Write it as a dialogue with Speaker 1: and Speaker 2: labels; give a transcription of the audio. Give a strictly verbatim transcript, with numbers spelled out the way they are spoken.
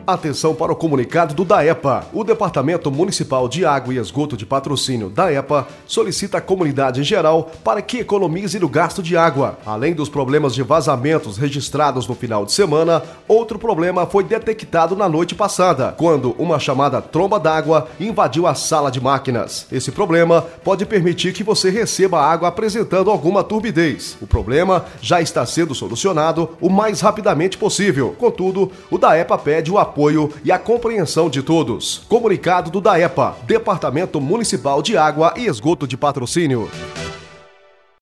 Speaker 1: Atenção para o comunicado do DAEPA. O Departamento Municipal de Água e Esgoto de Patrocínio, DAEPA, solicita à comunidade em geral para que economize no gasto de água. Além dos problemas de vazamentos registrados no final de semana, outro problema foi detectado na noite passada, quando uma chamada tromba d'água invadiu a sala de máquinas. Esse problema pode permitir que você receba água apresentando alguma turbidez. O problema já está sendo solucionado o mais rapidamente possível. Contudo, o DAEPA pede o apoio e a compreensão de todos. Comunicado do DAEPA, Departamento Municipal de Água e Esgoto de Patrocínio.